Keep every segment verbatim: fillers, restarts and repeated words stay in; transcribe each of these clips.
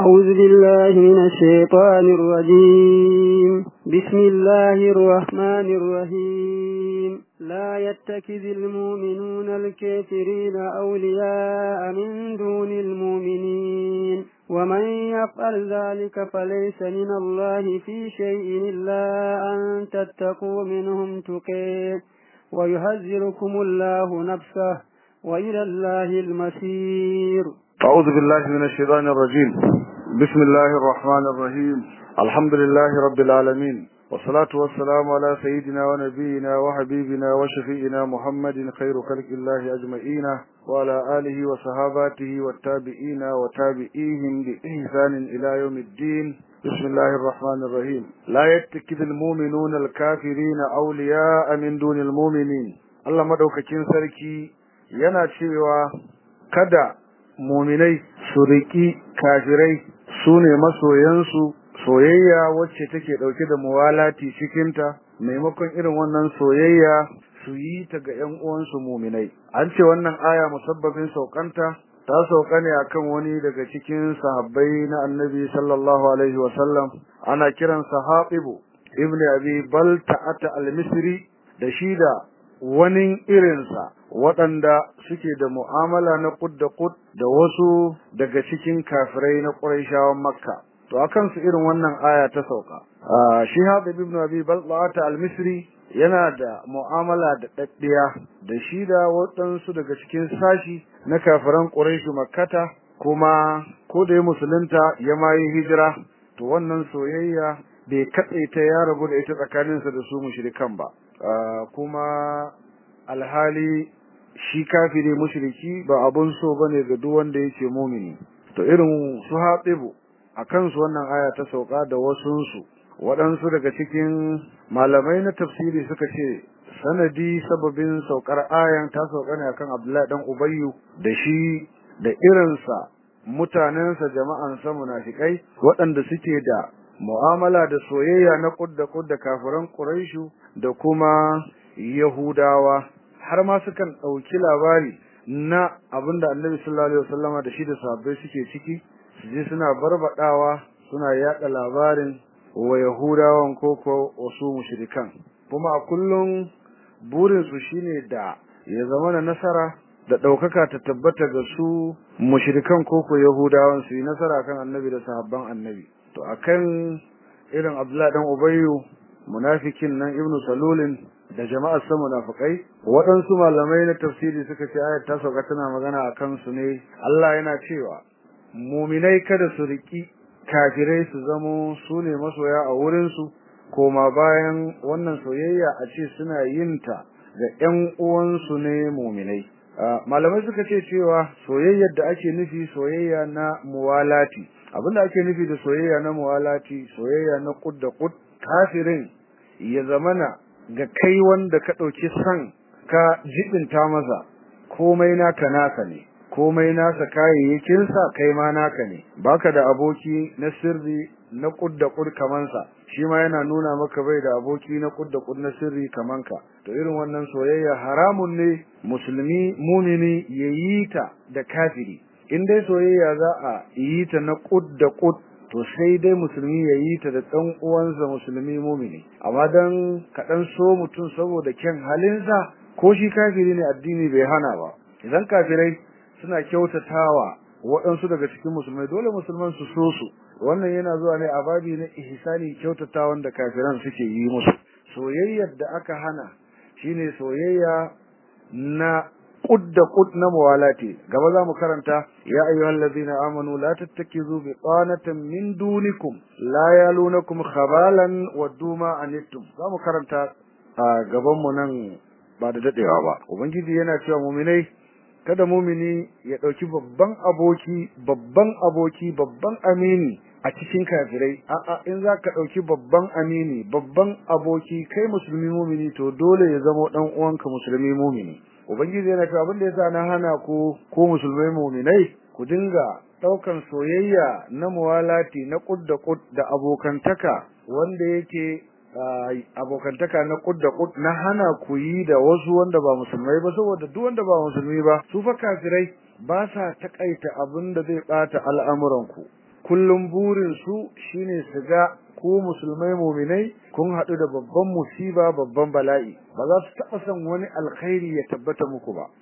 أعوذ بالله من الشيطان الرجيم بسم الله الرحمن الرحيم لا يتخذ المؤمنون الكافرين أولياء من دون المؤمنين ومن يفعل ذلك فليس من الله في شيء إلا أن تتقوا منهم تقيه ويحذركم الله نفسه وإلى الله المصير. أعوذ بالله من الشيطان الرجيم بسم الله الرحمن الرحيم الحمد لله رب العالمين والصلاة والسلام على سيدنا ونبينا وحبيبنا وشفيئنا محمد خير خلق الله أجمعين وعلى آله وصحاباته والتابعين وتابعيهم بإحسان إلى يوم الدين. بسم الله الرحمن الرحيم لا يتخذ المؤمنون الكافرين أولياء من دون المؤمنين. الله مدوكاكين سركي yana cewa kada muminai su riki kafirai sune masoyansu soyayya wacce take dauke da muwalati cikinta maimakon irin wannan soyayya su yi ta ga ƴan uwansu muminai. An ce wannan aya musabbabin saukanta ta sauka ne akan wani daga cikin sahabbai na Annabi sallallahu alaihi wasallam ana kiran sahabibu ibn abi balta'ata al-misri da shi da wani irinsa waɗanda suke da mu'amala na kud da kud da wasu daga cikin kafirai na Qurayshawan Makka. To akan su irin wannan aya ta sauka. Shi Habib ibn Abi Balta al-Misri yana da mu'amala da daddiya da shi da waɗansu daga cikin sashi na kafiran Quraysh Makkata, kuma ko da ya musulunta ya ma yi hijira, to wannan soyayya bai katse ta ya rabu da ita tsakaninsa da su mushrikan ba. Kuma alhali shi kafiri mushriki ba abun so bane ga duk wanda yake mumini. To irin su Hatibu akan su wannan aya ta sauka da wasun su waɗansu daga cikin malamai na tafsiri suka ce sanadi sababin saukar ayan ta sauka ne akan Abdullahi dan Ubayyu da shi da irinsa mutanensa jama'ansa munafikai waɗanda suke da mu'amala da soyayya na kudda kudda kafiran Quraishu da kuma Yahudawa, har ma sukan dauki labari na abinda Annabi sallallahu alaihi wasallama da shi da sahabbai suke ciki, su je suna barbadawa suna yada labarin wa Yahudawan koko wasu mushrikan. Kuma a kullum burin su shine da ya zama na nasara da daukaka ta tabbata ga su mushrikan koko Yahudawan su yi nasara kan Annabi da sahabban Annabi. To akan irin Abdullah dan Ubayyu munafikin nan Ibn Salulin da jama'ar sa munafikai, waɗansu malamai na tafsiri suka ce ayat ta sauka tana magana akan su ne. Allah yana cewa mu'minai kada su riki kafirai su zamo su ne masoya a wurin su, koma bayan wannan soyayya a ce suna yin ta ga ƴan uwansu ne mu'minai. Malamai suka ce cewa soyayyar da ake nufi soyayya na muwalati. Abinda ake nufi da soyayya na muwalati soyayya na kud da kud, kafirin ya zamana ga kai wanda ka dauki san ka jibinta masa komai naka naka ne, komai nasa kayayyakin sa kai ma naka ne, baka da aboki na sirri na kud da kud kaman sa, shi ma yana nuna maka bai da aboki na kud da kud na sirri kaman ka. To irin wannan soyayya haramun ne musulmi mumini yayi ta da kafiri. In dai soyayya za a yi ta na kud da kud, to sai dai musulmi ya yi ta da ɗan uwansa musulmi mumini. Amma dan kaɗan so mutum saboda kyan halinsa, ko shi kafiri ne addini bai hana ba. Idan kafirai suna kyautatawa waɗansu daga cikin musulmai, dole musulman su so su. Wannan yana zuwa ne a babi na ihsani, kyautatawan da kafiran suke yi musu. Soyayyar da aka hana shine soyayya na قد قد نموالاتي gaba zamu karanta ya ayyuhallazina amanu la tattakizu biqanatan min dunikum la yalunakum khabalan waduma anittum. Zamu karanta a gaban mu nan ba da dadewa ba. Ubangiji yana cewa mu'minai kada mu'mini ya dauki babban aboki babban aboki babban amini a cikin kafirai. A'a, in zaka dauki babban amini babban aboki kai musulmi mu'mini, to dole ya zama dan uwanka musulmi mu'mini. Ubangiji yana cewa abin da yasa na hana ku ko musulmai mu'minai ku dinga daukan soyayya na muwalati na kud da kud da abokantaka wanda yake abokantaka na kud da kud, na hana ku yi da wasu wanda ba musulmai ba, saboda duk wanda ba musulmi ba su fa kafirai ba sa takaita abin da zai bata al'amuran ku. kullum burin su shine su ga ku musulmai mu'minai kun hadu da babban musiba babban bala'i ba za su taba son wani alkhairi ya tabbata muku ba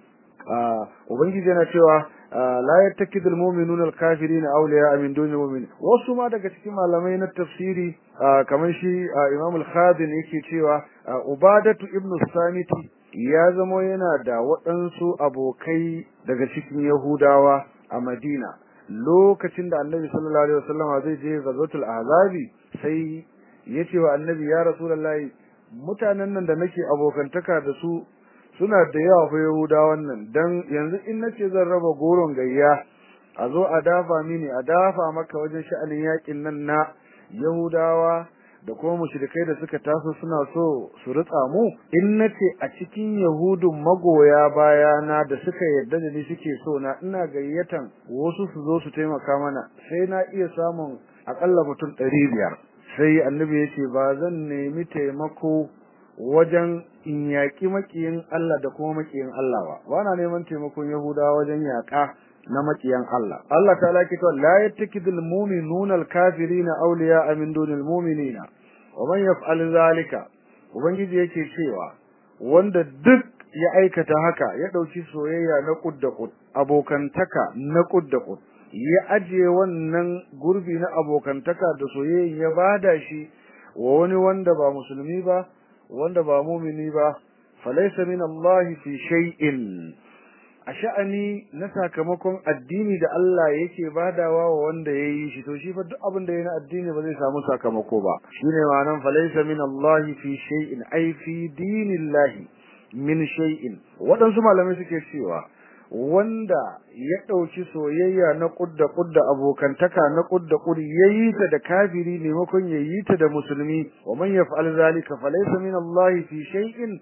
ubangiji yana cewa la yattakidul mu'minuna al-kafirina awliya min dunil mu'minin wasu ma daga cikin malamai na tafsiri kamar shi Imam al-Khazin yake cewa Ubadatu ibn Samiti ya zamo yana da waɗansu abokai daga cikin Yahudawa a Madina lokacin da Annabi sallallahu alaihi wasallam zai je Ghazwatul Ahzabi sai yace wa Annabi ya Rasulullahi mutanen nan da nake abokantaka da su suna da yawa fa Yahudawan nan dan yanzu in nace zan raba goron gayya a zo a dafa mini a dafa maka wajen sha'anin yakin nan na Yahudawa da kuma mushrikai da suka taso suna so su ritsa mu in nace a cikin Yahudun magoya bayana da suka yarda da ni suke so na ina gayyatan wasu su zo su taimaka mana sai na iya samun akalla mutum ɗari biyar sai Annabi ya ce ba zan nemi taimako wajen in yaki makiyin Allah da kuma makiyin Allah ba wana neman taimakon Yahudawa wajen yaka na makiyan Allah Allah ta'ala ke cewa la yattakidul mu'minuna al-kafirina awliya'a min dunil mu'minina wa man yaf'al zalika ubangiji yake cewa wanda duk ya aikata haka ya dauki soyayya na kudda kud abokantaka na kudda kud ya aje wannan gurbi na abokantaka da soyayya ya bada shi wa wani wanda ba musulmi ba wanda ba mu'mini ba falaysa min Allah fi shay'in a sha'ani na sakamakon addini da Allah yake badawa wa wanda yayi shi to shi fa duk abin da yayi na addini ba zai samu sakamako ba shine ma'anan falaysa min Allah fi shay'in ay fi dinillahi min shay'in wadansu malamai suke cewa wanda ya dauki soyayya na kudda kudda abokantaka na kudda kudi yayi ta da kafiri ne makon yayi ta da musulmi wa man yaf'al zalika falaysa min Allah fi shay'in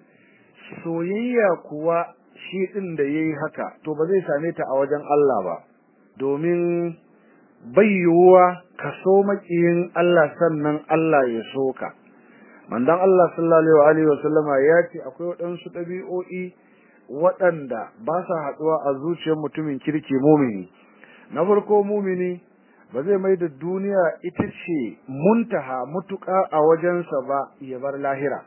soyayya kuwa shi din da yayi haka to ba zai same ta a wajen Allah ba domin bayyuwa kaso makiyin Allah sannan Allah ya soka manzon Allah sallallahu alaihi wasallama ya ce akwai wadansu dabi'o'i waɗanda ba sa haɗuwa a zuciyar mutumin kirki mumini na farko mumini ba zai mai da duniya ita ce muntaha mutuka a wajensa ba ya bar lahira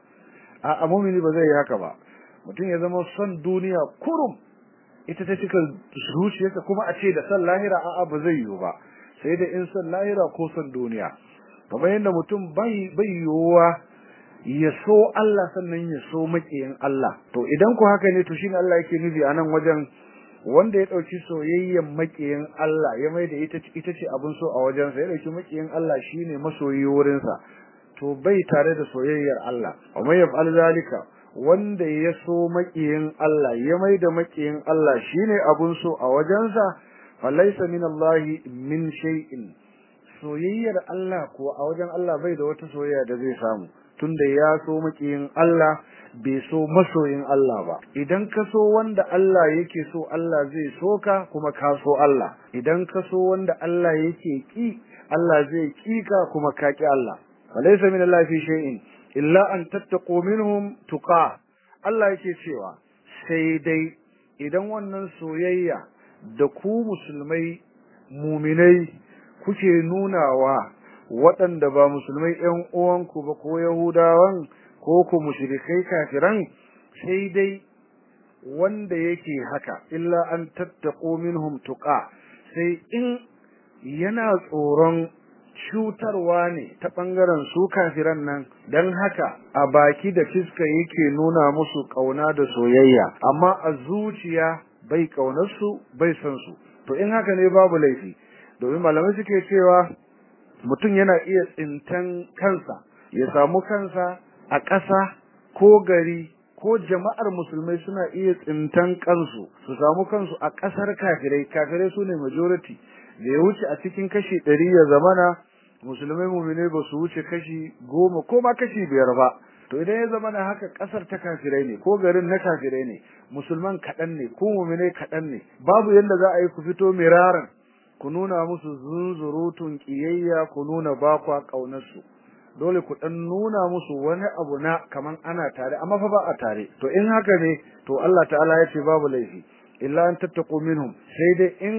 a mumini ba zai yi haka ba mutum ya zama son duniya kurum ita ta cika zuciyarsa kuma a ce da son lahira a'a ba zai yiwu ba sai da in son lahira ko son duniya kamar yadda mutum bai bai yiwuwa ya so Allah sannan ya so makiyin Allah to idan ku haka ne to shine Allah yake nufi anan wajen wanda ya dauki soyayyen makiyin Allah ya mai da ita ita ce abun so a wajen sa ya dauki makiyin Allah shine masoyi wurin sa to bai tare da soyayyar Allah amma yaf'al zalika wanda ya so makiyin Allah ya mai da makiyin Allah shine abun so a wajen sa falaysa min Allah min shay'in soyayyar Allah ko a wajen Allah bai da wata soyayya da zai samu tunda ya so makiyin Allah bai so masoyin Allah ba idan ka so wanda Allah yake so Allah zai so ka kuma ka so Allah idan ka so wanda Allah yake ki Allah zai ki ka kuma ka ki Allah walaysa min Allah fi shay'in illa an tattaqu minhum tuqa Allah yake cewa sai dai idan wannan soyayya da ku musulmai mu'minai kuke nunawa waɗanda ba musulmai ƴan uwanku ba ko yahudawan ko ku mushrikai kafiran sai dai wanda yake haka illa an tattaqu minhum tuqa sai in yana tsoron cutarwa ne ta bangaren su kafiran nan dan haka a baki da fiska yake nuna musu kauna da soyayya amma a zuciya bai kaunar su bai san su to in haka ne babu laifi domin malamai suke cewa mutum yana iya tsintan kansa ya samu kansa a ƙasa ko gari ko jama'ar musulmai suna iya tsintan kansu su samu kansu a ƙasar kafirai kafirai sune majority da ya wuce a cikin kashi ɗari ya zamana musulmai mu'minai ba su wuce kashi goma ko ma kashi biyar ba to idan ya zamana haka ƙasar ta kafirai ne ko garin na kafirai ne musulman kaɗan ne ko mu'minai kaɗan ne babu yadda za a yi ku fito miraran ku nuna musu zunzurutun kiyayya ku nuna ba kwa kaunar su dole ku dan nuna musu wani abu na kaman ana tare amma fa ba a tare to in haka ne to Allah ta'ala ya ce babu laifi illa an tattaqu minhum sai dai in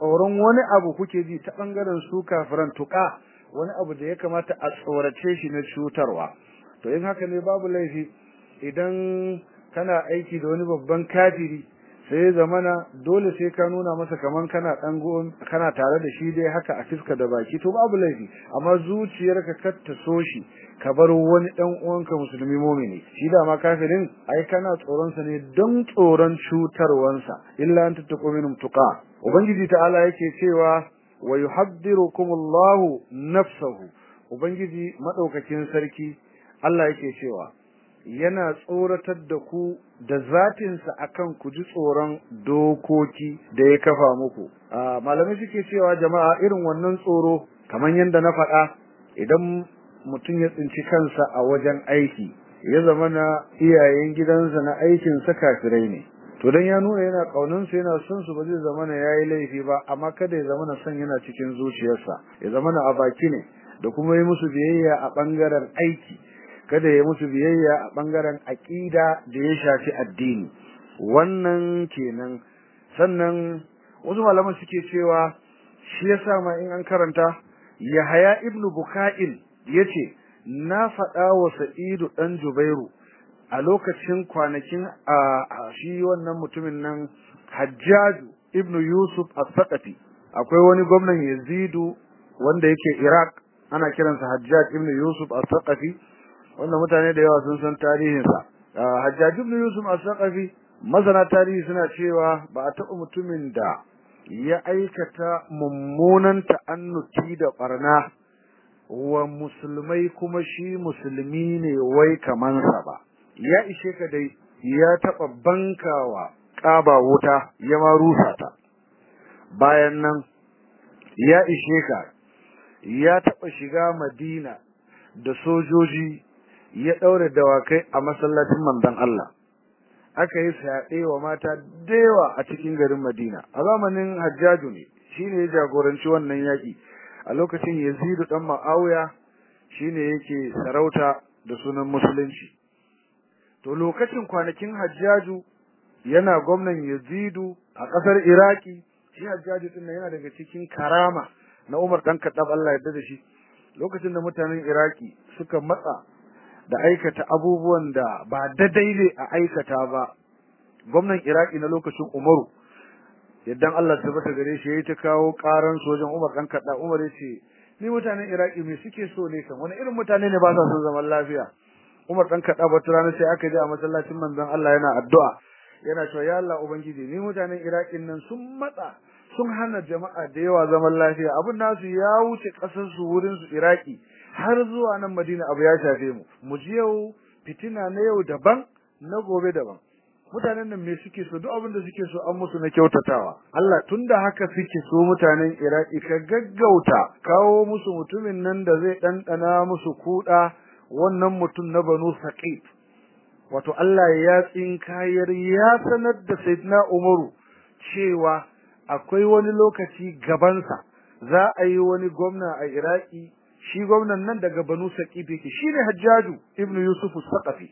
tsoron wani abu kuke ji ta bangaren su kafiran tuka wani abu da ya kamata a tsorace shi na cutarwa to in haka ne babu laifi idan kana aiki da wani babban kafiri sai zamana dole sai ka nuna masa kaman kana dan kana tare da shi dai haka a fiska da baki to babu laifi amma zuciyarka kar ta so shi ka bar wani dan uwanka musulmi mu'mini shi da ma kafirin ai kana tsoron sa ne don tsoron cutarwansa illa an tattaqu minhum tuqa ubangiji ta'ala yake cewa wa yuhaddirukumullahu nafsuhu ubangiji madaukakin sarki Allah yake cewa yana tsoratar da ku da zatinsa akan ku ji tsoron dokoki da ya kafa muku malamai suke cewa jama'a irin wannan tsoro kaman yanda na faɗa idan mutum ya tsinci kansa a wajen aiki ya zama na iyayen gidansa na aikin sa kafirai ne to dan ya nuna yana kaunan su yana son su ba zai zama na yayi laifi ba amma kada ya zama na son yana cikin zuciyarsa ya zama na a baki ne da kuma yi musu biyayya a bangaren aiki kada ya musu biyayya a bangaren aqida da ya shafi addini wannan kenan sannan wasu malaman suke cewa shi yasa ma in an karanta Yahaya ibnu Buka'il yace na faɗa wa Sa'idu dan Jubairu a lokacin kwanakin shi wannan mutumin nan Hajjaj ibnu Yusuf as-Saqafi akwai wani gwamnan Yazidu wanda yake Iraq ana kiransa Hajjaj ibnu Yusuf as-Saqafi wanda mutane da yawa sun san tarihinsa Hajjaj ibn Yusuf as-Saqafi masana tarihi suna cewa ba a taɓa mutumin da ya aikata mummunan ta'annuti da barna wa musulmai kuma shi musulmi ne wai kaman sa ba ya ishe ka dai ya taɓa bankawa ƙaba wuta ya ma rusa ta bayan nan ya ishe ka ya taɓa shiga Madina da sojoji ya daure dawakai a masallacin manzon Allah aka yi saɗe wa mata dewa a cikin garin Madina a zamanin Hajjaju ne shine ya jagoranci wannan yaki a lokacin Yazid dan Muawiya shine yake sarauta da sunan musulunci to lokacin kwanakin Hajjaju yana gwamnan Yazid a kasar Iraki shi Hajjaju din yana daga cikin karama na Umar dan Khattab Allah ya yarda da shi lokacin da mutanen Iraki suka matsa da aikata abubuwan da ba daidai ne a aikata ba gwamnan Iraki na lokacin Umaru yaddan Allah tabbata gare shi yayi ta kawo karan sojan Umar dan kada Umar yace ni mutanen Iraki me suke so ne kan wani irin mutane ne ba sa son zaman lafiya Umar dan kada wata rana sai aka je a masallacin manzon Allah yana addu'a yana cewa ya Allah ubangiji ni mutanen Iraki nan sun matsa sun hana jama'a da yawa zaman lafiya abun nasu ya wuce kasar su wurin su Iraki har zuwa nan Madina abu ya shafe mu mu ji yau fitina na yau daban na gobe daban mutanen nan me suke so duk abin da suke so an musu na kyautatawa Allah tunda haka suke so mutanen Iraki ka gaggauta kawo musu mutumin nan da zai dandana musu kuda wannan mutum na Banu Saqif wato Allah ya tsinkayar ya sanar da Sayyidina Umaru cewa akwai wani lokaci gabansa za a yi wani gwamna a Iraki shi gwamnan nan daga Banu Saqif yake shine Hajjaju ibn Yusuf as-Saqafi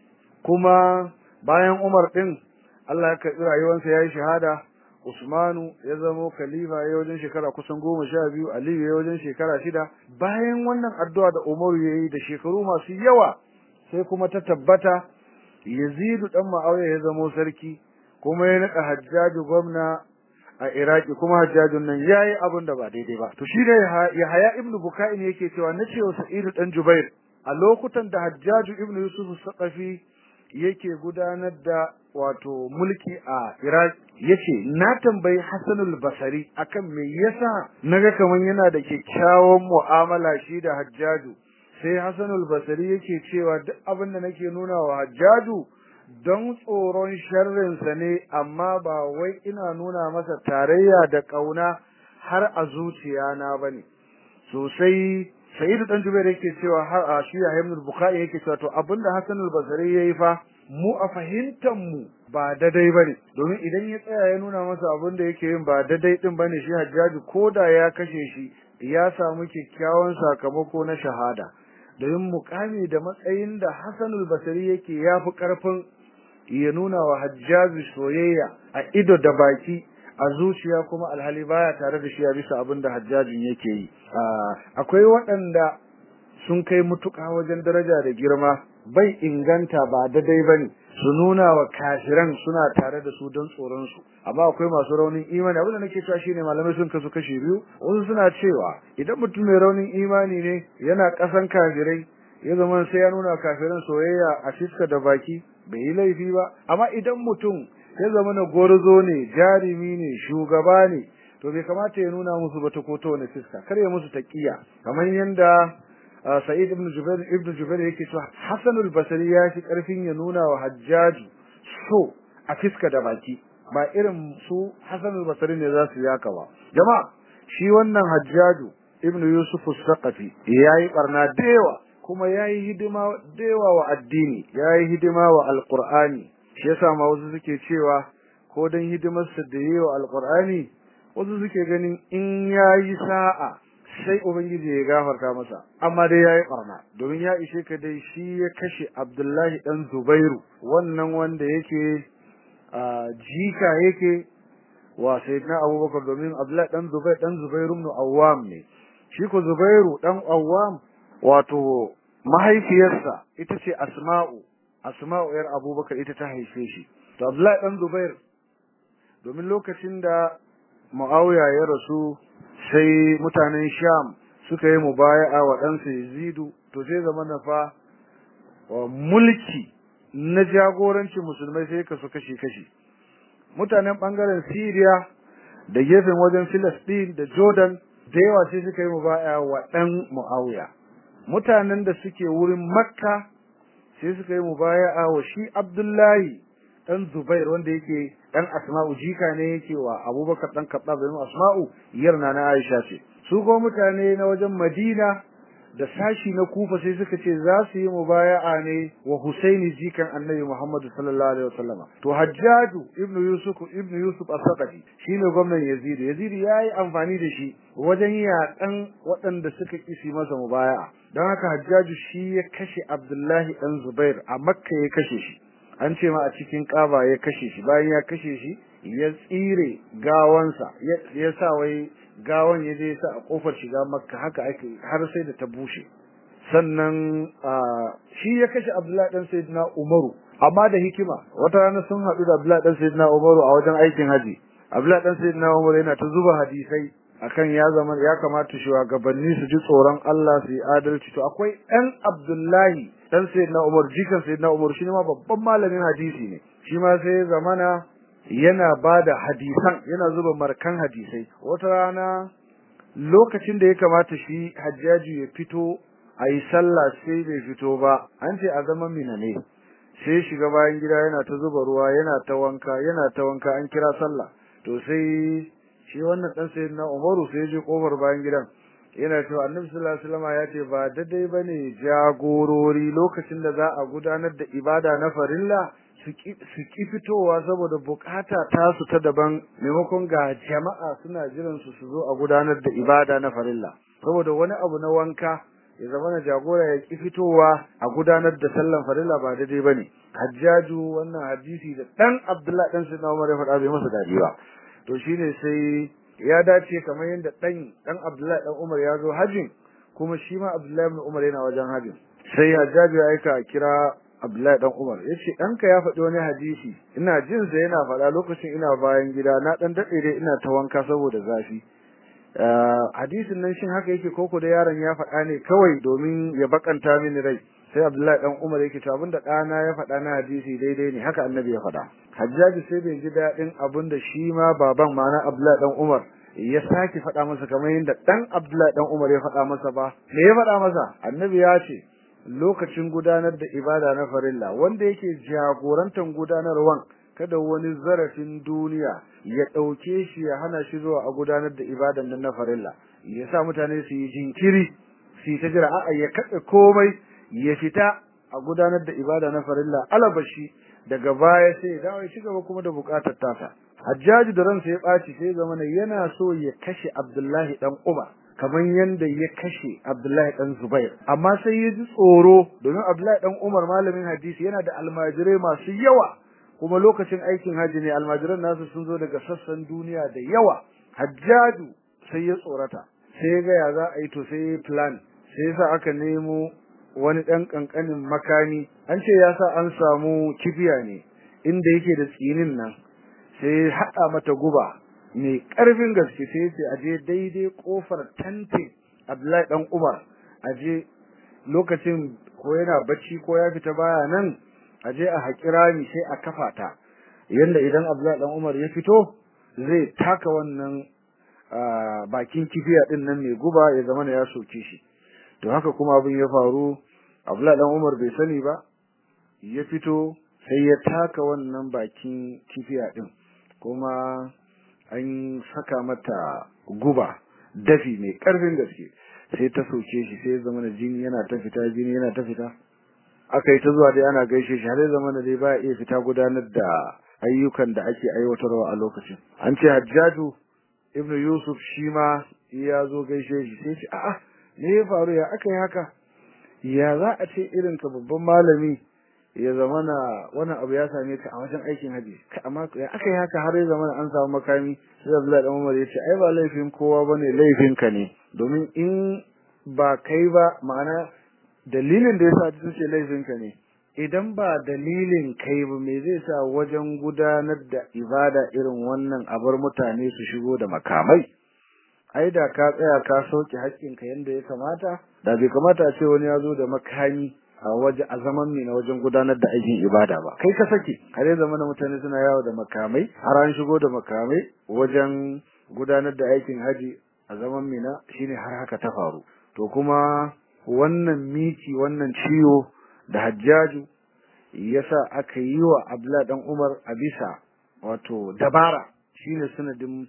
kuma bayan Umar din Allah ya karbi rayuwarsa yayi shahada Usmanu ya zama khalifa yayin wajen shekara kusan goma sha biyu Ali yayin wajen shekara shida bayan wannan addu'a da Umar yayi da shekaru masu yawa sai kuma ta tabbata Yazid dan Muawiya ya zama sarki kuma ya naka Hajjaju gwamna a Iraki kuma Hajjajun nan yayi abin da ba daidai ba to shi ne Yahya ibn Buka'in yake cewa nace wa Sa'id dan Jubair a lokutan da Hajjaju ibn Yusuf as-Saqafi yake gudanar da wato mulki a Iraq yace na tambayi Hassan al-Basri akan me yasa naga kaman yana da kyakkyawan mu'amala shi da Hajjaju sai Hassan al-Basri yake cewa duk abin da nake nuna wa Hajjaju don tsoron sharrinsa ne amma ba wai ina nuna masa tarayya da kauna har a zuciya na bane sosai Sa'idu dan Jubair yake cewa har a shi Yahya ibn Bukhari yake cewa to abinda Hassan al-Basri yayi fa mu a fahimtar mu ba dadai bane domin idan ya tsaya ya nuna masa abinda yake yin ba dadai din bane shi Hajjaji koda ya kashe shi ya samu kikkiawan sakamako na shahada domin mukami da matsayin da Hassan al-Basri yake yafi karfin ya nuna wa Hajjaji soyayya a ido da baki a zuciya kuma alhali baya tare da shi a bisa abin da hajjajin yake yi akwai waɗanda sun kai mutuka wajen daraja da girma bai inganta ba daidai bane su nuna wa kafiran suna tare da su don tsoron su amma akwai masu raunin imani abin da nake cewa shine malamai sun kasu kashi biyu wasu suna cewa idan mutum mai raunin imani ne yana kasan kafirai ya zama sai ya nuna kafiran soyayya a fiska da baki bai yi laifi ba amma idan mutum ya zama na gorzo ne jarimi ne shugaba ne to bai kamata ya nuna musu ba ta ko ta wani fiska kar ya musu taqiya kamar yanda Sa'id ibn Jubair ibn Jubair yake cewa Hassan al-Basri ya shi karfin ya nuna wa Hajjaj so a fiska da baki ba irin su Hassan al-Basri ne za su yaka ba jama'a shi wannan Hajjaj ibn Yusuf al-Saqafi yayi barna dewa kuma yayi hidima dewa wa addini yayi hidima wa al-Qur'ani shi yasa ma wasu suke cewa ko dan hidimar sa da yayi wa al-Qur'ani wasu suke ganin in yayi sa'a sai ubangiji ya gafarta masa amma dai yayi barna domin ya ishe ka dai shi ya kashe Abdullahi dan Zubairu wannan wanda yake jika yake wa sayyidina Abubakar domin Abdullahi dan Zubair dan Zubairu ibn Awwam ne shi ko Zubairu dan Awwam wato mahaifiyarsa ita ce Asma'u Asma'u yar Abubakar ita ta haife shi to Abdullahi dan Zubair domin lokacin da Muawiya ya rasu sai mutanen Sham suka yi mubaya'a wa ɗansa Yazidu to sai zaman na fa mulki na jagorancin musulmai sai ka su kashi kashi mutanen bangaren Syria da gefen wajen Palestine da Jordan da yawa sai suka yi mubaya'a wa ɗan Muawiya mutanen da suke wurin Makka sai suka yi mubaya'a wa shi Abdullahi dan Zubair wanda yake dan Asma'u jika ne yake wa Abubakar dan Khattab da Asma'u yarna na Aisha ce su go mutane na wajen Madina da sashi na Kufa sai suka ce za su yi mubaya'a ne wa Husaini jikan Annabi Muhammad sallallahu alaihi wasallama to Hajjaj ibn Yusuf ibn Yusuf as-Saqafi shine gwamnan Yazid Yazid yayi amfani da shi wajen yaƙan waɗanda suka kisi masa mubaya'a don haka Hajjaj shi ya kashe Abdullahi dan Zubair a Makka ya kashe shi an ce ma a cikin Kaaba ya kashe shi bayan ya kashe shi ya tsire gawansa ya sa wai gawan ya je sa a kofar shiga Makka haka ake har sai da ta bushe sannan shi ya kashe Abdullahi dan Sayyidina Umaru amma da hikima wata rana sun haɗu da Abdullahi dan Sayyidina Umaru a wajen aikin haji Abdullahi dan Sayyidina Umaru yana ta zuba hadisai akan ya zama ya kamata shugabanni su ji tsoron Allah su yi adalci to akwai ɗan Abdullahi dan Sayyidina Umar jikan Sayyidina Umar shi ne ma babban malamin hadisi ne shi ma sai zamana yana bada hadisan yana zuba markan hadisai wata rana lokacin da ya kamata shi Hajjaji ya fito ayi sallah sai bai fito ba an ce a zaman Mina ne sai shiga bayan gida yana ta zuba ruwa yana ta wanka yana ta wanka an kira sallah to sai shi wannan dan Sayyidina Umaru sai ya je kofar bayan gidan yana cewa Annabi sallallahu alaihi wasallam ya ce ba daidai bane jagorori lokacin da za a gudanar da ibada na farilla su ki fitowa saboda bukata ta su ta daban maimakon ga jama'a suna jiran su su zo a gudanar da ibada na farilla saboda wani abu na wanka ya zama na jagora ya ki fitowa a gudanar da sallan farilla ba daidai bane Hajjaju wannan hadisi da dan Abdullahi dan Sayyidina Umar ya faɗa bai masa dadi ba to shine sai ya dace kamar yanda dan dan Abdullahi dan Umar ya zo hajin kuma shi ma Abdullahi ibn Umar yana wajen hajin sai Hajjaju ya aika kira Abdullahi dan Umar yace danka ya faɗi wani hadisi ina jin sa yana faɗa lokacin ina bayan gida na dan dade dai ina ta wanka saboda zafi hadisin nan shin haka yake koko da yaron ya faɗa ne kawai domin ya bakanta mini rai sai Abdullahi dan Umar yake cewa abinda ɗana ya faɗa na hadisi daidai ne haka annabi ya faɗa Hajjaji sai bai ji dadin abinda shi ma baban ma na Abdullahi dan Umar ya saki faɗa masa kamar yadda dan Abdullahi dan Umar ya faɗa masa ba me ya faɗa masa annabi ya ce lokacin gudanar da ibada na farilla wanda yake jagorantar gudanarwan kada wani zarafin duniya ya dauke shi ya hana shi zuwa a gudanar da ibadan nan na farilla ya sa mutane su yi jinkiri su ta jira a'a ya katse komai ya fita a gudanar da ibada na farilla alabashi daga baya sai ya dawo shi gaba kuma da bukatar tasa Hajjaji da ransa ya baci sai zamana yana so ya kashe Abdullahi dan Umar kamar yanda ya kashe Abdullahi dan Zubair amma sai ya ji tsoro domin Abdullahi dan Umar malamin hadisi yana da almajirai masu yawa kuma lokacin aikin haji ne, almajiran nasu sun zo daga sassan duniya da yawa. Hajjaju sai ya tsorata, sai ga ya za a yi, to sai plan, sai yasa aka nemo wani dan kankanin makami, an ce ya sa an samu kibiya ne inda yake da tsinin nan, sai hada mata guba mai karfin gaske, sai sai aje daidai kofar tantin Abdullahi dan Umar, aje lokacin ko yana bacci ko ya fita baya nan, aje a hakira mi sai a kafa ta yanda idan Abdullahi dan Umar ya fito zai taka wannan bakin kifiya din nan mai guba ya zama ya soke shi. To haka kuma abin ya faru, Abdullahi dan Umar bai sani ba, ya fito sai ya taka wannan bakin kifiya din, kuma an saka mata guba dafi mai karfin gaske, sai ta soke shi, sai zama jini yana ta fita jini yana ta fita aka yi ta zuwa dai ana gaishe shi, har zama da dai ba iya fita gudanar da ayyukan da ake aiwatarwa a lokacin. An ce Hajjaju ibnu Yusuf shi ma ya zo gaishe shi, sai ce a'a me ya faru, ya aka yi haka, ya za a ce irin ka babban malami ya zama na wannan abu ya same ka a wajen aikin haji, amma ya aka yi haka har ya zama an samu makami. Sai Abdullahi dan Umar ya ce ai ba laifin kowa bane, laifin ka ne, domin in ba kai ba, ma'ana dalilin da yasa su ce laifin ka ne, idan ba dalilin kai ba me zai sa wajen gudanar da ibada irin wannan abar mutane su shigo da makamai? Ai da ka tsaya ka sauke haƙƙinka yanda ya kamata, da bai kamata a ce wani ya zo da makami a waje a zaman ne na wajen gudanar da aikin ibada ba. Kai ka sake har ya zama mutane suna yawo da makamai, har an shigo da makamai wajen gudanar da aikin haji a zaman mina, shine har haka ta faru. To kuma wannan miki, wannan ciwo da Hajjaju yasa aka yi wa Abdullah dan Umar a bisa wato dabara, shine sanadin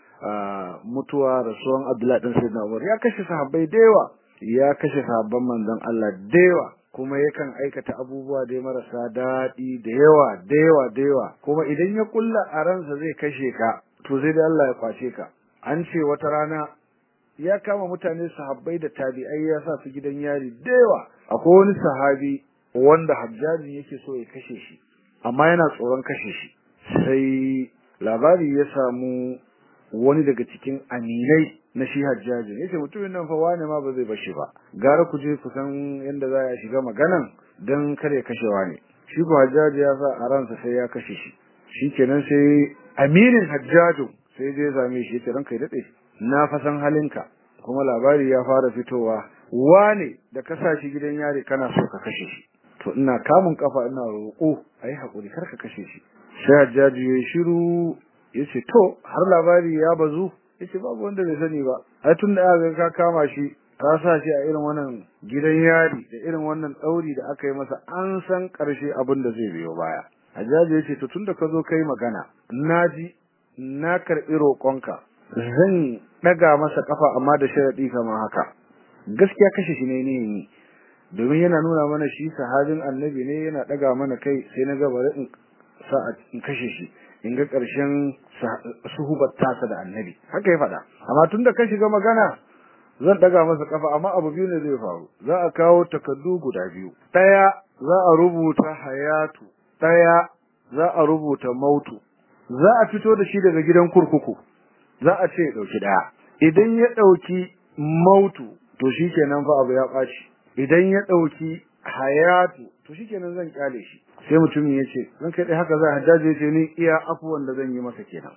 mutuwa rasuwan Abdullah dan Sayyidina Umar. Ya kashe sahabbai da yawa, ya kashe sahabban manzon Allah da yawa, kuma yakan aikata abubuwa da marasa daɗi da yawa da yawa da yawa, kuma idan ya kulla a ransa zai kashe ka, to zai da Allah ya kwace ka. An ce wata rana ya kama mutane sahabbai da tabi'ai ya sa su gidan yari da yawa. Akwai wani sahabi wanda Hajjaji yake so ya kashe shi, amma yana tsoron kashe shi, sai labari ya samu wani daga cikin aminai na shi Hajjaji, yace mutumin nan fa wani ma ba zai bashi ba, gara ku je ku san yanda za a shiga maganan dan kare kashewa ne. Shi ko Hajjaji ya sa a ransa sai ya kashe shi. Shikenan sai aminin Hajjaju sai je zame shi, yace ranka ya dade, na fa san halinka, kuma labari ya fara fitowa wane da ka sa shi gidan yari kana so ka kashe shi, to ina kamun kafa ina roƙo ayi hakuri kar ka kashe shi. Sai Hajjaji ya shiru, yace to har labari ya bazu, yace babu wanda bai sani ba, ai tun da aka ka kama shi ka sa shi a irin wannan gidan yari da irin wannan dauri da aka yi masa, an san karshe abin da zai biyo baya. Hajjaji yace to tunda ka zo kai magana, naji na karbi roƙonka, zan daga masa kafa amma da sharadi kamar haka. Gaskiya kashe shi ne ne, domin yana nuna mana shi sahabin annabi ne, yana daga mana kai, sai na ga bari in sa in kashe shi in ga ƙarshen suhubar tasa da annabi, haka ya faɗa. Amma tunda ka shiga magana zan daga masa kafa, amma abu biyu ne zai faru. Za a kawo takardu guda biyu, ɗaya za a rubuta hayatu, ɗaya za a rubuta mautu. Za a fito da shi daga gidan kurkuku, za a ce ɗauki ɗaya. Idan ya ɗauki mautu to shikenan fa abu ya ɓaci, idan ya ɗauki hayatu to shikenan zan kyale shi. Sai mutumin ya ce zan kai dai haka za Hajjaji ya ce ni iya afuwan da zan yi masa kenan.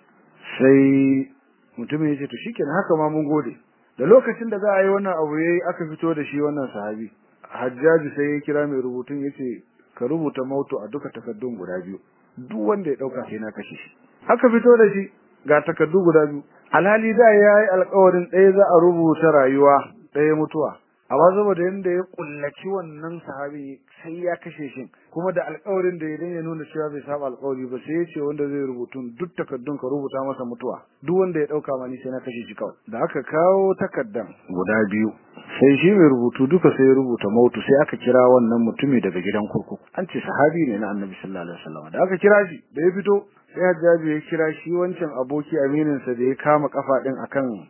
Sai mutumin ya ce to shikenan haka ma mun gode. Da lokacin da za a yi wannan abu yayi aka fito da shi wannan sahabi, Hajjaji sai ya kira mai rubutun ya ce ka rubuta mautu a duka takardun guda biyu, duk wanda ya dauka sai na kashe shi. Aka fito da shi ga takardu guda biyu, alhali da yayi alƙawarin ɗaya za a rubuta rayuwa, ɗaya mutuwa, amma saboda yanda ya kullaci wannan sahabi sai ya kashe shi, kuma da alƙawarin da idan ya nuna cewa bai saba alƙawari ba, sai ya ce wanda zai rubutun duk takardun ka rubuta masa mutuwa, duk wanda ya dauka mani sai na kashe shi kawai. Da aka kawo takardan guda biyu, sai shi mai rubutu duka sai ya rubuta mautu, sai aka kira wannan mutumi daga gidan kurkuku, an ce sahabi ne na Annabi sallallahu alaihi wasallam. Da aka kira shi da ya fito, sai Hajjaji ya kira shi wancan aboki aminin sa da ya kama kafa din akan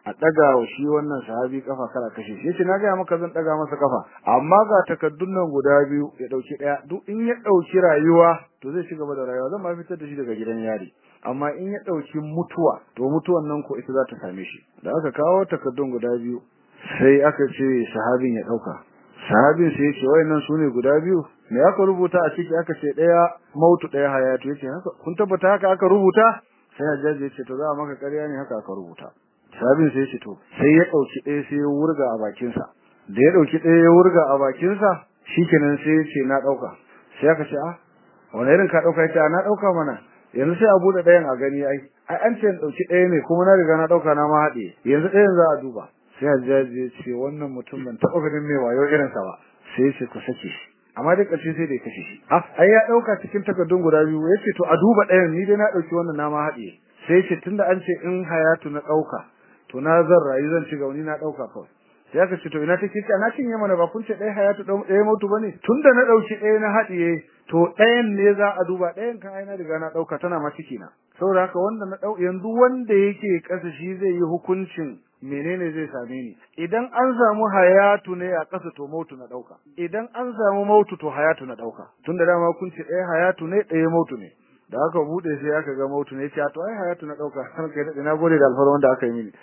a daga wa shi wannan sahabi kafa kara kashe shi yace na ga maka zan daga masa kafa amma ga takaddun nan guda biyu ya dauki daya duk in ya dauki rayuwa to zai ci gaba da rayuwa zan ma fitar da shi daga gidan yari amma in ya dauki mutuwa to mutuwan nan ko ita za ta same shi da aka kawo takaddun guda biyu sai aka ce sahabin ya dauka sahabin sai yace wayannan sune guda biyu me aka rubuta a ciki aka ce daya mautu daya hayatu yace haka kun tabbata haka aka rubuta sai Hajjaji yace to za a maka ƙarya ne haka aka rubuta sahabin sai yace to sai ya dauki daya sai ya wurga a bakin sa da ya dauki daya ya wurga a bakin sa shikenan sai yace na dauka sai aka ce ah wani irin ka dauka yace na dauka mana yanzu sai a bude dayan a gani ai ai an ce in dauki daya ne kuma na riga na dauka na ma hade yanzu dayan za a duba sai Hajjaji yace wannan mutum ban taba ganin mai wayo irin sa ba sai yace ku sake shi amma dai kace sai dai kashe shi ah ai ya dauka cikin takardun guda biyu yace to a duba dayan ni dai na dauki wannan na ma hade sai yace tunda an ce in hayatu na dauka to na zan rayu zan ci gauni na dauka kawai sai aka ce to ina take ce ana cinye mana ba kun ce dai hayatu dai mutu bane tunda na dauki dai na hadiye to dayan ne za a duba dayan kan ai na riga na dauka tana ma ciki na saboda haka wanda na dau yanzu wanda yake kasa shi zai yi hukuncin menene zai same ni idan an samu hayatu ne a kasa to mautu na dauka idan an samu mautu to hayatu na dauka tunda dama kun ce dai hayatu ne dai mautu ne da aka bude sai aka ga mautu ne ya to ai hayatu na dauka har kai da na gode da alfarma wanda aka yi mini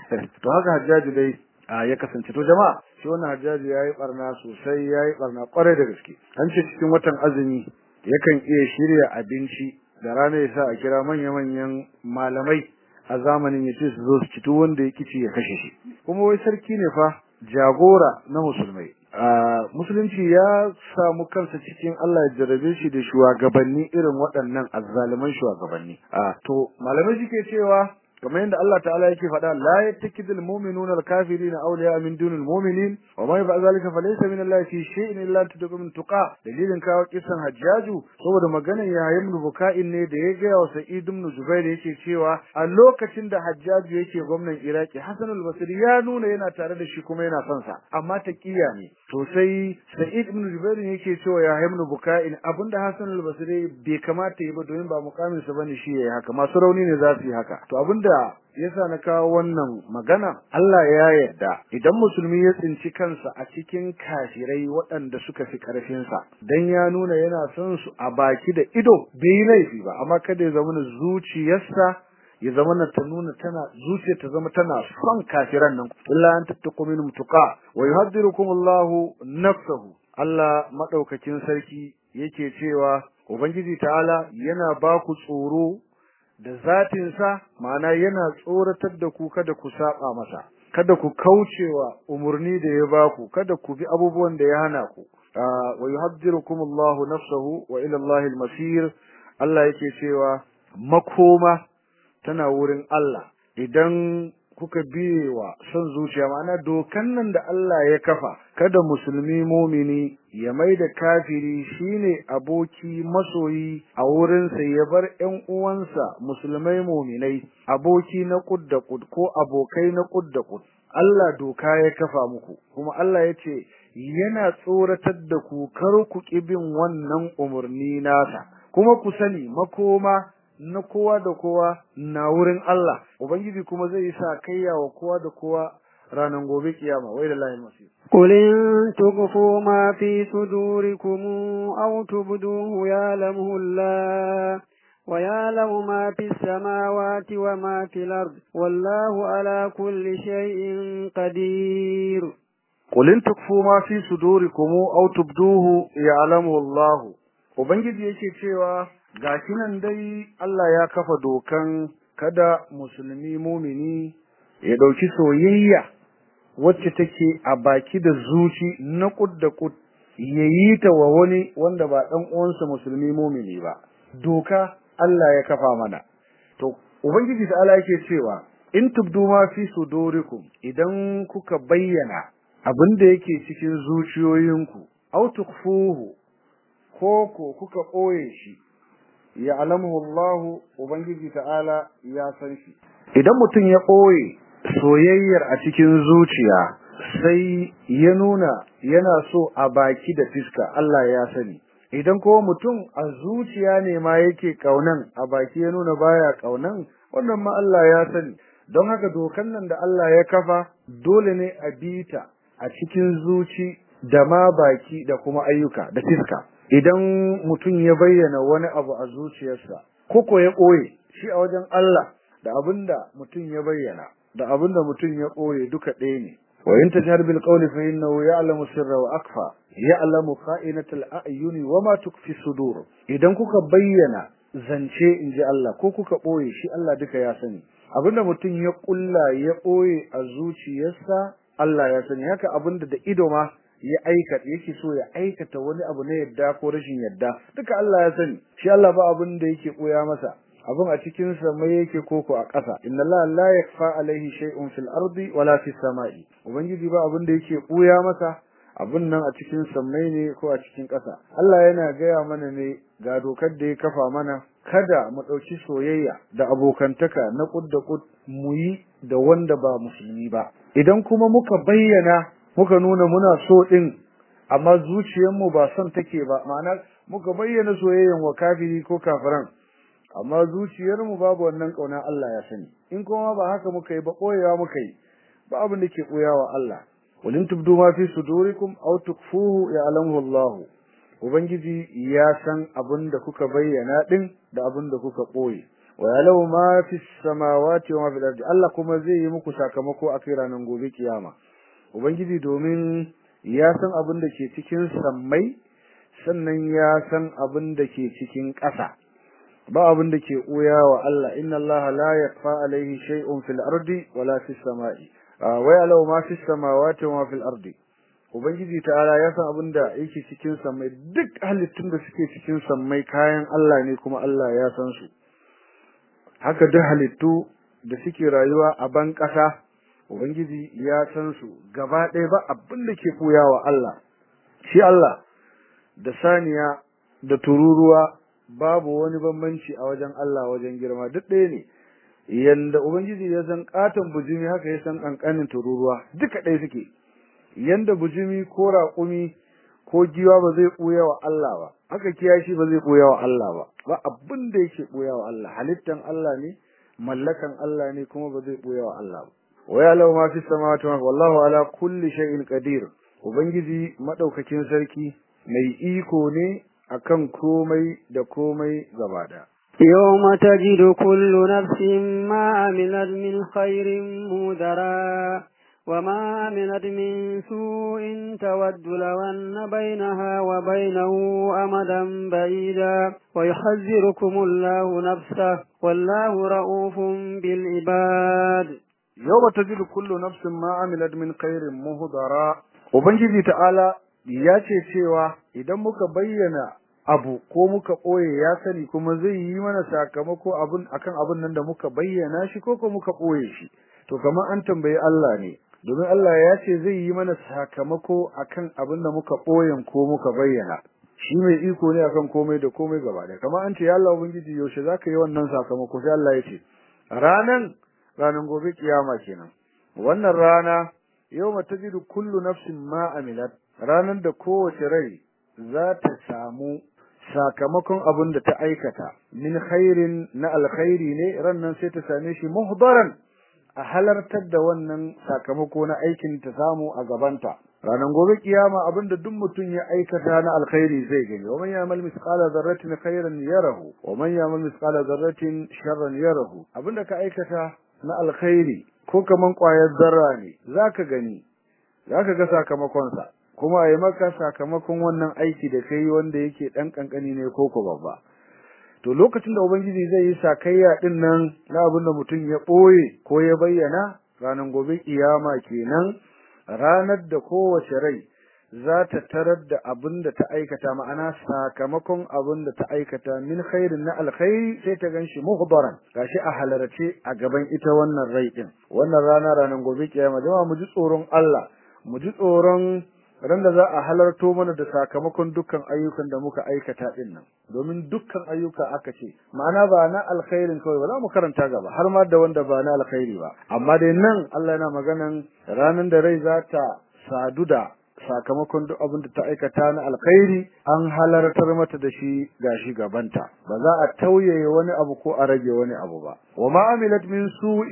to haka Hajjaji dai ya kasance to jama'a shi wannan Hajjaji yayi barna sosai yayi barna kwarai da gaske an ce cikin watan azumi yakan iya shirya abinci da rana yasa a kira manya-manyan malamai a zamanin yace su zo su ci wanda ya kici ya kashe shi kuma wai sarki ne fa jagora na musulmai musulunci ya samu kansa cikin Allah ya jarabe shi da shugabanni irin waɗannan azzaliman shugabanni to malamai suke cewa kamar yadda Allah ta'ala yake faɗa la yattakidul mu'minuna al-kafirina awliya min dunil mu'minin wa ma yaf'al zalika falaysa min Allah fi shay'in illa tudqum tuqa dalilin kawo kisan Hajjaju saboda maganar Yahya ibn Buka'in ne da ya ga wa Sa'id ibn Jubair yake cewa a lokacin da Hajjaju yake gwamnan Iraki Hassan al-Basri ya nuna yana tare da shi kuma yana son sa amma taqiya ne to sai Sa'id ibn Jubair yake cewa Yahya ibn Buka'in abinda Hassan al-Basri bai kamata yi ba domin ba mukamin sa bane shi yayi haka masu rauni ne za su yi haka to abinda da yasa na kawo wannan magana Allah ya yarda idan musulmi ya tsinci kansa a cikin kafirai waɗanda suka fi karfin sa dan ya nuna yana son su a baki da ido bai laifi ba amma kada ya zama zuciyarsa ya zama na ta nuna tana zuciya ta zama tana son kafiran nan illa an tattaqu minhum tuqa wa yuhaddirukumullahu nafsuhu Allah madaukakin sarki yake cewa ubangiji ta'ala yana ba ku tsoro da zatinsa ma'ana yana tsoratar da ku kada ku saba masa kada ku kaucewa umurni da ya baku kada ku bi abubuwan da ya hana ku wa yuhaddirukumullahu nafsuhu wa ila Allahil masir Allah yake cewa makoma tana wurin Allah idan kuka biyewa son zuciya ma'ana dokan nan da Allah ya kafa kada musulmi mumini ya maida kafiri shine aboki masoyi a wurin sa ya bar ƴan uwansa musulmai muminai aboki na kudda kud ko abokai na kudda kud Allah doka ya kafa muku kuma Allah yace yana tsoratar da ku kar ku kibin wannan umurni nasa kuma ku sani makoma na kowa da kowa na wurin Allah ubangiji kuma zai sa kayya wa kowa da kowa ranan gobe kiyama wai da lahin masir qul in tughfu ma fi sudurikum aw tubduhu ya'lamu Allah wa ya'lamu ma fi samawati wa ma fil ard wallahu ala kulli shay'in qadir qul in tughfu ma fi sudurikum aw tubduhu ya'lamu Allah ubangiji yake cewa gashi nan dai Allah ya kafa dokan kada musulmi mumini ya dauki soyayya wacce take a baki da zuci na kudda kud yayi ta wa wani wanda ba dan uwansa musulmi mumini ba doka Allah ya kafa mana to ubangiji ta Allah yake cewa in tubdu ma fi sudurikum idan kuka bayyana abinda yake cikin zuciyoyinku aw tukfuhu ko ko kuka koye shi ya'lamuhu Allah ubangiji ta'ala ya san shi idan mutum ya boye soyayyar a cikin zuciya sai ya nuna yana so a baki da fiska Allah ya sani idan ko mutum a zuciya ne ma yake kaunan a baki ya nuna baya kaunan wannan ma Allah ya sani don haka dokan nan da Allah ya kafa dole ne a bita a cikin zuci da ma baki da kuma ayyuka da fiska. Idan mutum ya bayyana wani abu a zuciyarsa ko ko ya ɓoye, shi a wajen Allah da abinda mutum ya bayyana da abinda mutum ya ɓoye duka ɗaya ne. wa in tajhar bil qawli fa innahu ya'lamu sirra wa akfa, ya'lamu kha'inatal a'yuni wa ma tukfi sudur. Idan kuka bayyana zance inji Allah ko kuka ɓoye, shi Allah duka ya sani. Abinda mutum ya kulla ya ɓoye a zuciyarsa Allah ya sani. Haka abinda da ido ma ya aikata yake so ya aikata wani abu na yadda ko rashin yadda duka Allah ya sani. Shi Allah ba abin da yake koya masa, abin a cikin samai yake koko a ƙasa. Inna Allah la yakfa alaihi shay'un fil ardi wala fis samai. Ubangiji ba abin da yake koya masa, abin nan a cikin samai ne ko a cikin ƙasa. Allah yana gaya mana ne ga dokar da ya kafa mana, kada mu ɗauki soyayya da abokantaka na kud da kud mu yi da wanda ba musulmi ba. Idan kuma muka bayyana muka nuna muna so din amma zuciyarmu ba son take ba, ma'ana muka bayyana soyayyan wa kafiri ko kafiran amma zuciyarmu babu wannan kauna, Allah ya sani. In kuma ba haka muka yi ba, koyewa muka yi, ba abin da ke koyawa Allah. walin tubdu ma fi sudurikum aw tukfuhu ya'lamuhu Allah. Ubangiji ya san abin da kuka bayyana din da abin da kuka koyi. wa ya'lamu ma fi samawati wa ma fil ardi. Allah kuma zai yi muku sakamako a kai ranar gobe kiyama. Ubangiji domin ya san abin da ke cikin sammai, sannan ya san abin da ke cikin ƙasa. Ba abin da ke ɓuya wa Allah. Inna Allah la yakfa alaihi shay'un fil ardi wala fis sama'i. Wa ya'lamu ma fis samawati wa ma fil ardi. Ubangiji ta'ala ya san abin da yake cikin sammai, duk halittun da suke cikin sammai kayan Allah ne kuma Allah ya san su. Haka duk halittu da suke rayuwa a ban ƙasa, Ubangiji ya san su gaba ɗaya, ba abin da ke koya wa Allah. Shi Allah da saniya da tururuwa babu wani bambanci a wajen Allah wajen girma, duk ɗaya ne. Yanda Ubangiji ya san katon bujimi haka ya san ƙanƙanin tururuwa, duka ɗaya suke. Yanda bujimi ko raƙumi ko giwa ba zai ɓoya wa Allah ba, haka kiyashi ba zai ɓoya wa Allah ba. Ba abin da yake ɓoya wa Allah, halittan Allah ne, mallakan Allah ne, kuma ba zai ɓoya wa Allah ba. wa ya'lamu ma fis samawati wa wallahu ala kulli shay'in qadir. Ubangiji madaukakin sarki mai iko ne akan komai da komai gaba da. يوم تجد كل نفس ما عملت من خير مودرا وما عملت من سوء تود لو أن بينها وبينه أمدا بعيدا ويحذركم الله نفسه والله رؤوف بالعباد. yawma tajidu kullu nafsin ma amilat min khairin muhdara. Ubangiji ta'ala ya ce cewa idan muka bayyana abu ko muka ɓoye ya sani, kuma zai yi mana sakamako abun akan abun nan da muka bayyana shi ko ko muka ɓoye shi. To kamar an tambayi Allah ne, domin Allah ya ce zai yi mana sakamako akan abin da muka ɓoyen ko muka bayyana. Shi mai iko ne akan komai da komai gaba ɗaya. Kamar an ce ya Allah Ubangiji yaushe zaka yi wannan sakamako, sai Allah ya ce ranan ranan gobe kiyama kenan. Wannan rana yawma tajidu kullu nafsin ma amilat, ranan da kowace rai za ta samu sakamakon abin da ta aikata min khairin na alkhairi ne, rannan sai ta same shi muhdaran, a halartar da wannan sakamako na aikin ta samu a gabanta. Ranan gobe kiyama abinda duk mutum ya aikata na alkhairi zai gani. wa man ya'mal misqala dharratin khairan yarahu wa man ya'mal misqala dharratin sharran yarahu. Abinda ka aikata na alkhairi ko kaman ƙwayar zarra ne zaka gani, zaka ga sakamakon sa, kuma ayi maka sakamakon wannan aiki da kai wanda yake dan kankani ne ko ko babba. To lokacin da Ubangiji zai yi sakayya din nan na abin da mutum ya ɓoye ko ya bayyana, ranar gobe kiyama kenan, ranar da kowace rai za ta tarar da abin da ta aikata, ma'ana sakamakon abin da ta aikata min khairin na alkhairi, sai ta ganshi muhdaran, gashi a halarce a gaban ita wannan rai din. Wannan rana ranar gobe kiyama, jama'a mu ji tsoron Allah, mu ji tsoron ran da za a halarto mana da sakamakon dukkan ayyukan da muka aikata din nan, domin dukkan ayyuka aka ce, ma'ana ba na alkhairin kawai ba, za mu karanta gaba har ma da wanda ba na alkhairi ba, amma dai nan Allah yana maganan ranar da rai za ta sadu da sakamakon duk abin da ta aikata na alkhairi, an halartar mata da shi gashi gabanta, ba za a tauye wani abu ko a rage wani abu ba. wa ma amilat min su'in,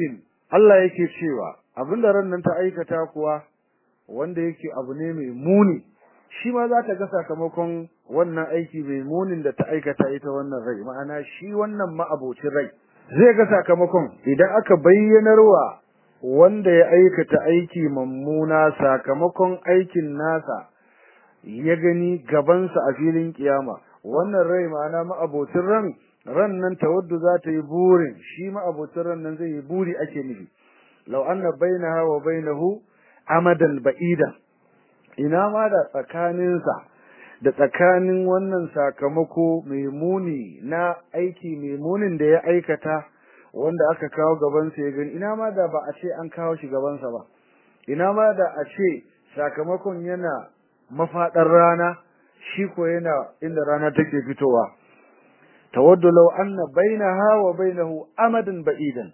Allah yake cewa abinda ran nan ta aikata kuwa wanda yake abu ne mai muni shi ma za ta ga sakamakon wannan aiki mai munin da ta aikata ita wannan rai ma'ana shi wannan ma'abocin rai zai ga sakamakon idan aka bayyanarwa wanda ya aikata aiki mummuna sakamakon aikin nasa ya gani gabansa a filin kiyama wannan rai ma'ana ma'abocin ran ran nan tawaddu za ta yi burin shi ma'abocin ran nan zai yi buri ake nufi law anna bainaha wa bainahu amadan ba'ida ina ma da tsakaninsa da tsakanin wannan sakamako mai muni na aiki mai munin da ya aikata wanda aka kawo gabansa ya gani ina ma da ba a ce an kawo shi gabansa ba ina ma da a ce sakamakon yana mafaɗar rana shi ko yana inda rana take fitowa tawaddu law anna bainaha wa bainahu amadan ba'idan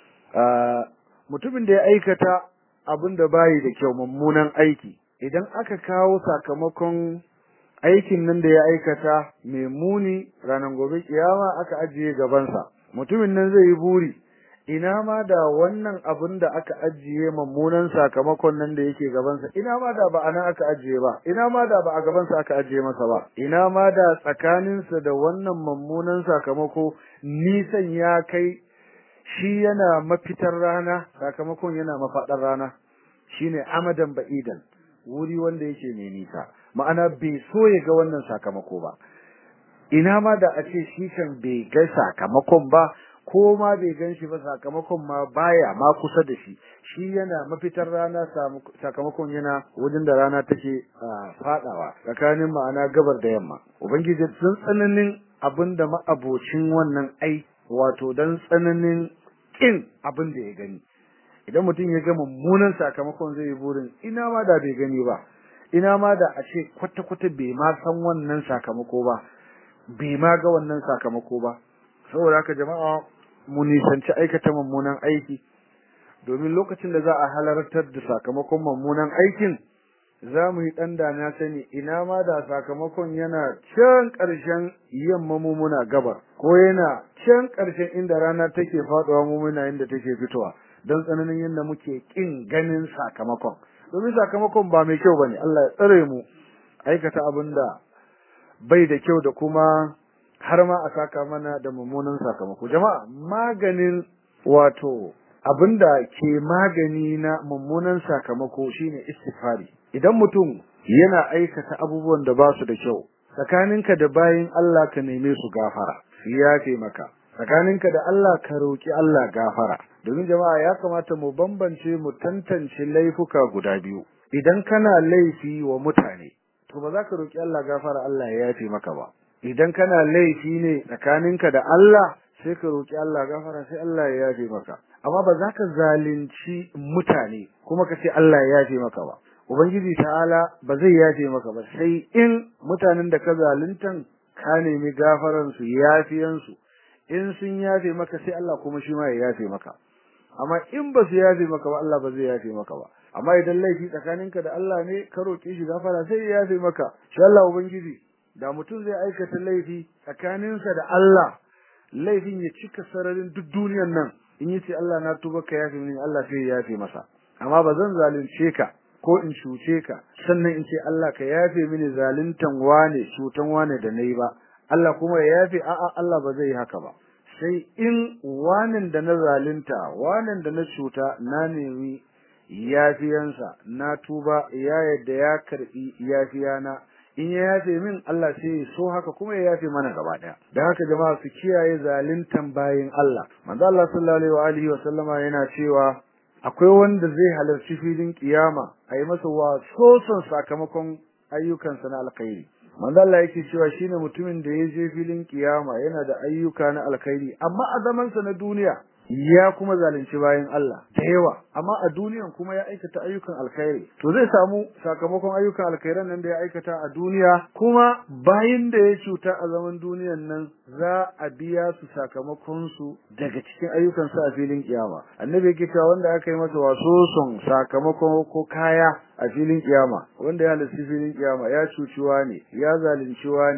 mutumin da ya aikata abin da bayi da kyau mummunan aiki idan aka kawo sakamakon aikin nan da ya aikata mai muni ranar gobe kiyama aka ajiye gabansa mutumin nan zai yi buri ina ma da wannan abin da aka ajiye mummunan sakamakon nan da yake gabansa ina ma da ba a nan aka ajiye ba ina ma da ba a gabansa aka ajiye masa ba ina ma da tsakaninsa da wannan mummunan sakamako nisan ya kai shi yana mafitar rana sakamakon yana mafaɗar rana shine amadan ba'idan wuri wanda yake mai nisa ma'ana bai so ya ga wannan sakamako ba ina ma da a ce shi kan bai ga sakamakon ba ko ma bai gan shi ba sakamakon ma baya ma kusa da shi shi yana mafitar rana sakamakon yana wajen da rana take fadawa tsakanin ma'ana gabar da yamma ubangiji sun tsananin abinda ma'abocin wannan ai wato dan tsananin kin abin da ya gani idan mutum ya ga mummunan sakamakon zai yi burin ina ma da bai gani ba ina ma da a ce kwata-kwata bai ma san wannan sakamako ba bai ma ga wannan sakamako ba saboda haka jama'a mu nisanci aikata mummunan aiki domin lokacin da za a halartar da sakamakon mummunan aikin za mu yi ɗan da na sani ina ma da sakamakon yana can ƙarshen yamma mu muna gabar ko yana can ƙarshen inda rana take faɗuwa mu muna inda take fitowa don tsananin yadda muke ƙin ganin sakamakon domin sakamakon ba mai kyau bane Allah ya tsare mu aikata abin da bai da kyau da kuma har ma a saka mana da mummunan sakamako jama'a maganin wato abinda ke magani na mummunan sakamako shine istighfari idan mutum yana aikata abubuwan da ba su da kyau tsakaninka da bayin Allah ka neme su gafara ya ce maka tsakaninka da Allah ka roki Allah gafara domin jama'a ya kamata mu bambance mu tantance laifuka guda biyu idan kana laifi wa mutane to ba za ka roki Allah gafara Allah ya yafe maka ba idan kana laifi ne tsakaninka da Allah sai ka roki Allah gafara sai Allah ya yafe maka amma ba za ka zalunci mutane kuma ka ce Allah ya yafe maka ba ubangiji ta'ala ba zai yafe maka ba sai in mutanen da ka zaluntan ka nemi gafaran su yafiyan su in sun yafe maka sai Allah kuma shi ma ya yafe maka amma in ba su yafe maka ba Allah ba zai yafe maka ba amma idan laifi tsakaninka da Allah ne ka roke shi gafara sai ya yafe maka insha Allah ubangiji da mutum zai aikata laifi tsakaninsa da Allah laifin ya cika sararin duk duniyar nan in yace Allah na tuba ka yafe mini Allah sai ya yafe masa amma ba zan zalunce ka ko in cuce ka sannan in ce Allah ka yafe mini zaluntan wane cutan wane da nayi ba Allah kuma ya yafe a'a Allah ba zai yi haka ba sai in wanin da na zalunta wanin da na cuta na nemi yafiyansa na tuba ya yadda ya karbi yafiyana in ya yafe min Allah sai ya so haka kuma ya yafe mana gaba daya dan haka jama'a su kiyaye zaluntan bayin Allah manzo Allah sallallahu alaihi wa sallama yana cewa akwai wanda zai halarci filin kiyama ayi masa wasoson sakamakon ayyukansa na alkhairi manzo Allah yake cewa shine mutumin da ya je filin kiyama yana da ayyuka na alkhairi amma a zaman sa na duniya ya kuma zalunci bayan Allah da yawa amma a duniyan kuma ya aikata ayyukan alkhairi to zai samu sakamakon ayyukan alkhairan nan da ya aikata a duniya kuma bayin da ya cuta a zaman duniyan nan za a biya su sakamakon su daga cikin ayyukan sa a filin kiyama annabi yake cewa wanda aka yi masa wasoson sakamakon ko kaya a filin kiyama wanda ya halarci filin kiyama ya cuciwa ne ya zalunci ne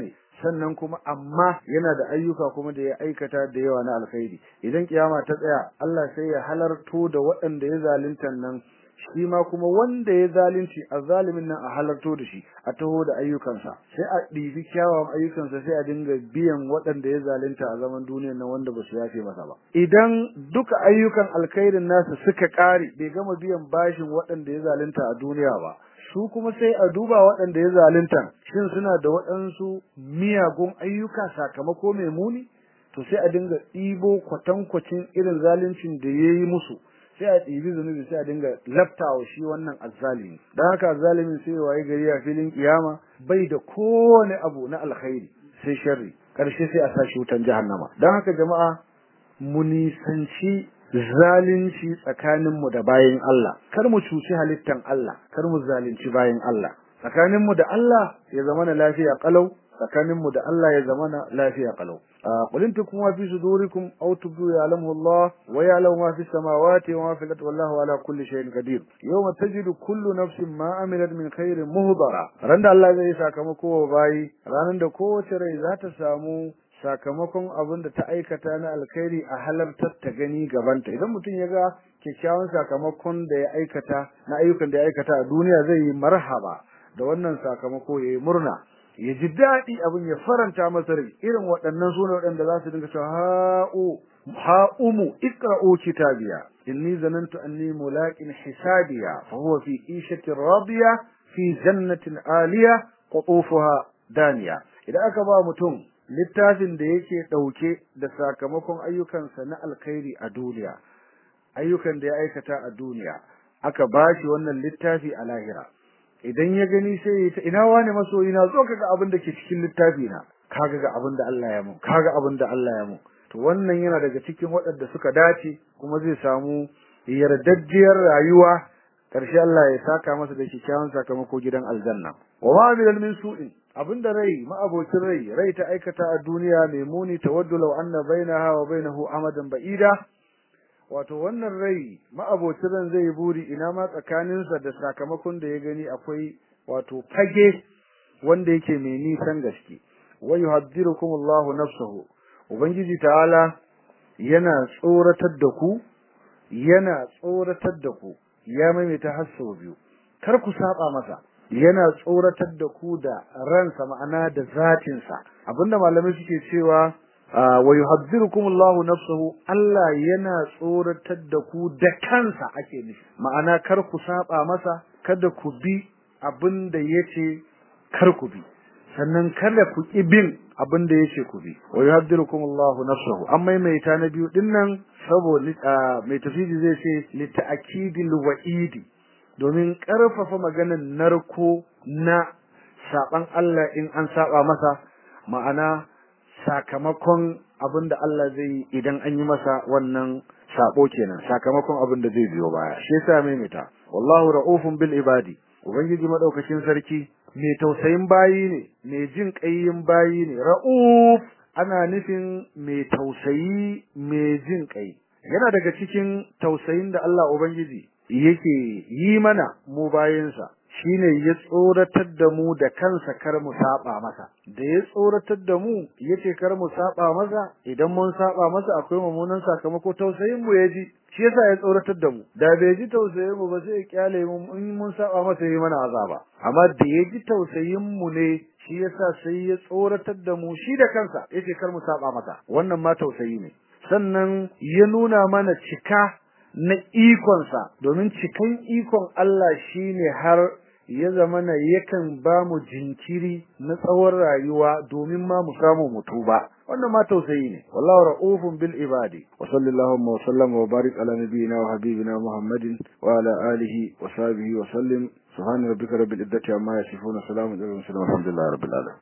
sannan kuma amma yana da ayyuka kuma da ya aikata da yawa na alkhairi idan kiyama ta tsaya Allah sai ya halarto da waɗanda ya zalunta nan shi ma kuma wanda ya zalunci azzalimin nan a halarto da shi a taho da ayyukansa sai a ɗibi kyawawan ayyukansa sai a dinga biyan waɗanda ya zalunta a zaman duniyar nan wanda ba su yafe masa ba idan duka ayyukan alkhairin nasu suka ƙare bai gama biyan bashin waɗanda ya zalunta a duniya ba su kuma sai a duba waɗanda ya zalunta shin suna da waɗansu miyagun ayyuka sakamako mai muni to sai a dinga ɗibo kwatankwacin irin zaluncin da ya yi musu sai a ɗibi zunubi sai a dinga laftawa shi wannan azzalimi dan haka azzalimin sai waye gari a filin kiyama bai da kowane abu na alkhairi sai sharri karshe sai a sashi wutan jahannama dan haka jama'a mu nisanci zalunci tsakanin mu da bayin Allah kar mu cuci halittan Allah kar mu zalunci bayin Allah tsakanin mu da Allah ya zama na lafiya kalau tsakanin mu da Allah ya zama na lafiya kalau قل إن تكونوا في صدوركم أو تبدوا يعلمه الله ويعلم ما في السماوات وما في الأرض والله على كل شيء قدير يوم تجد كل نفس ما عملت من خير مهضرا رند الله zai sakamako bayi ranan da kowace rai za ta samu sakamakon abin da ta aikata na alkhairi a halartar ta gani gabanta idan mutum ya ga kyakkyawan sakamakon da ya aikata na ayyukan da ya aikata a duniya zai yi marhaba da wannan sakamako yayi murna ya ji daɗi abin ya faranta masa rai irin waɗannan sune waɗanda za su dinga cewa ha'u ha'umu iqra'u kitabiya inni zanantu anni mulaqin hisabiya fa huwa fi ishatin radiya fi jannatin aliya qutufuha daniya idan aka ba mutum littafin da yake dauke da sakamakon ayyukansa na alkhairi a duniya ayyukan da ya aikata a duniya aka bashi wannan littafi a lahira idan ya gani sai ya ina wani masoyi na zo kaga abin da ke cikin littafi na kaga ga abin da Allah ya mu kaga abin da Allah ya mu to wannan yana daga cikin waɗanda suka dace kuma zai samu yardajjiyar rayuwa karshe Allah ya saka masa da kyakkyawan sakamako gidan aljanna wa ma bil min su'in abinda rai ma abokin rai rai ta aikata a duniya mai muni tawaddu law anna bainaha wa bainahu amadan ba'ida wato wannan rai ma'abocin ran zai buri ina ma tsakaninsa da sakamakon da ya gani akwai wato fage wanda yake mai nisan gaske wa yuhaddirukumullahu nafsuhu ubangiji ta'ala yana tsoratar da ku yana tsoratar da ku ya maimaita hasso biyu kar ku saba masa yana tsoratar da ku da ransa ma'ana da zatinsa abinda malamai suke cewa wa yuhaddirukum Allahu nafsuhu Allah yana tsoratar da ku da kansa ake nufi ma'ana kar ku saba masa kada ku bi abinda yace kar ku bi sannan kada ku ki bin abinda yace ku bi wa yuhaddirukum Allahu nafsuhu amma mai ta na biyu dinnan saboda mai tafsiri zai ce li ta'kidil wa'idi domin karfafa maganar narko na saban Allah in an saba masa ma'ana sakamakon abinda Allah zai yi idan an yi masa wannan sabo kenan sakamakon abinda zai biyo baya shi yasa mai mita wallahu raufun bil ibadi ubangiji madaukakin sarki mai tausayin bayi ne mai jin kayyin bayi ne rauf ana nufin mai tausayi mai jin kai yana daga cikin tausayin da Allah ubangiji yake yi mana mu bayinsa shine ya tsoratar da mu da kansa kar mu saba masa da ya tsoratar da mu yace kar mu saba masa idan mun saba masa akwai mummunan sakamako tausayin mu yaji shi yasa ya tsoratar da mu da bai ji tausayin mu ba sai ya kyale mu in mun saba masa yi mana azaba amma da ya ji tausayin mu ne shi yasa sai ya tsoratar da mu shi da kansa yace kar mu saba masa wannan ma tausayi ne sannan ya nuna mana cika na ikonsa domin cikan ikon Allah shine har ya zamana yakan ba mu jinkiri na tsawon rayuwa domin ma mu samu mutuba wannan ma tausayi ne wallahu raufun bil ibadi wa sallallahu wa sallama wa barik ala nabiyyina wa habibina muhammadin wa ala alihi wa sahbihi wa sallim subhana rabbika rabbil izzati amma yasifun salamun alal mursalin walhamdulillahi rabbil alamin